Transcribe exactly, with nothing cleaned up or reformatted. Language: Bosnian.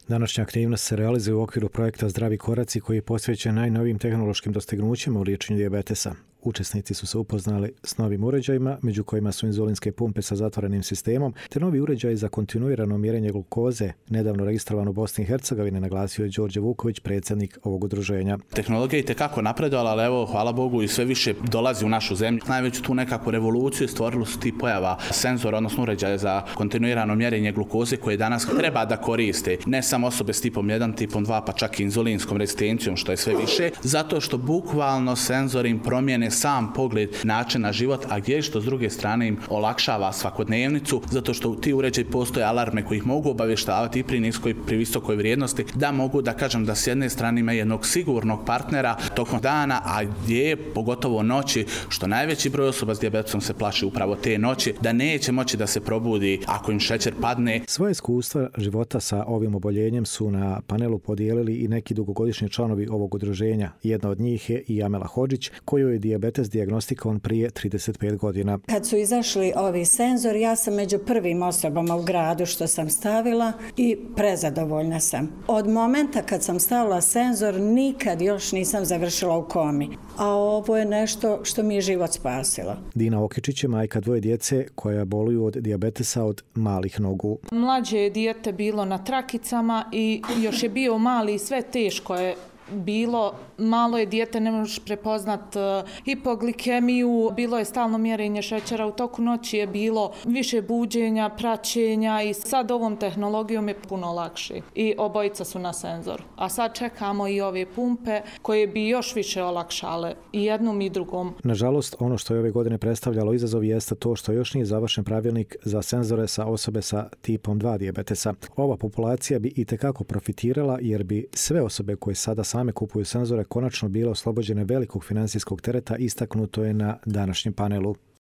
Današnja aktivnost se realizuje u okviru projekta Zdravi koraci koji je posvećen najnovijim tehnološkim dostignućima u liječenju dijabetesa. Učesnici su se upoznali s novim uređajima, među kojima su inzulinske pumpe sa zatvorenim sistemom, te novi uređaj za kontinuirano mjerenje glukoze, nedavno registrovan u Bosni i Hercegovini, naglasio je Đorđe Vuković, predsjednik ovog udruženja. Tehnologija je itekako napredovala, ali evo, hvala Bogu, i sve više dolazi u našu zemlju. Najveću tu nekakvu revoluciju stvorili su ti pojava senzora, odnosno uređaja za kontinuirano mjerenje glukoze koje danas treba da koriste ne samo osobe s tipom jedan, tipom dva, pa čak i inzulinskom rezistencijom, što je sve više, zato što bukvalno senzori im promijene sam pogled načina život, a gdje što s druge strane im olakšava svakodnevnicu, zato što u ti uređaji postoje alarme koji ih mogu obavještavati i pri niskoj i pri visokoj vrijednosti, da mogu da kažem da s jedne strane ima jednog sigurnog partnera tokom dana, a gdje pogotovo noći, što najveći broj osoba s dijabetesom se plaši upravo te noći, da neće moći da se probudi ako im šećer padne. Svoje iskustva života sa ovim oboljenjem su na panelu podijelili i neki dugogodišnji članovi ovog udruženja. Jedna od njih je i Amela Hodžić, kojoj je dijabetes dijagnostikovan prije trideset pet godina. Kad su izašli ovi senzori, ja sam među prvim osobama u gradu što sam stavila i prezadovoljna sam. Od momenta kad sam stavila senzor, nikad još nisam završila u komi. A ovo je nešto što mi je život spasilo. Dina Okičić je majka dvoje djece koja boluju od dijabetesa od malih nogu. Mlađe je dijete bilo na trakicama i još je bio mali i sve teško je bilo, malo je dijete, ne možeš prepoznat uh, hipoglikemiju, bilo je stalno mjerenje šećera, u toku noći je bilo više buđenja, praćenja i sad ovom tehnologijom je puno lakše. I obojica su na senzoru. A sad čekamo i ove pumpe koje bi još više olakšale i jednom i drugom. Nažalost, ono što je ove godine predstavljalo izazov jeste to što još nije završen pravilnik za senzore sa osobe sa tipom dva dijabetesa. Ova populacija bi itekako profitirala jer bi sve osobe koje sada same kupuju senzore konačno bile oslobođene velikog financijskog tereta, istaknuto je na današnjem panelu.